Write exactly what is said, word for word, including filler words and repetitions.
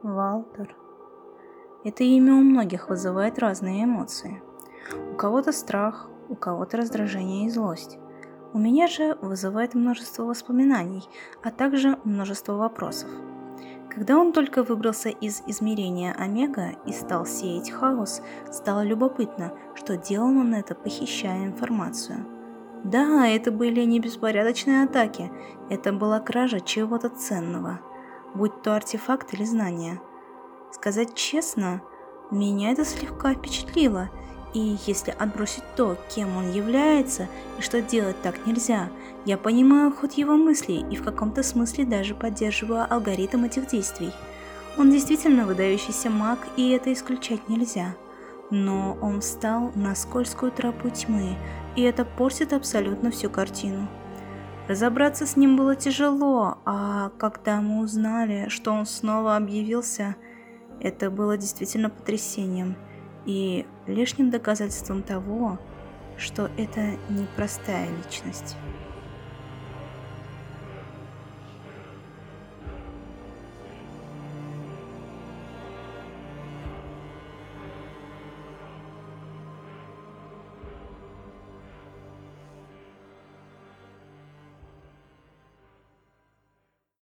Валтер. Это имя у многих вызывает разные эмоции. У кого-то страх, у кого-то раздражение и злость. У меня же вызывает множество воспоминаний, а также множество вопросов. Когда он только выбрался из измерения Омега и стал сеять хаос, стало любопытно, что делал он это, похищая информацию. Да, это были не беспорядочные атаки, это была кража чего-то ценного, будь то артефакт или знание. Сказать честно, меня это слегка впечатлило, и если отбросить то, кем он является и что делать так нельзя, я понимаю ход его мыслей и в каком-то смысле даже поддерживаю алгоритм этих действий. Он действительно выдающийся маг, и это исключать нельзя. Но он встал на скользкую тропу тьмы, и это портит абсолютно всю картину. Разобраться с ним было тяжело, а когда мы узнали, что он снова объявился, это было действительно потрясением и лишним доказательством того, что это непростая личность.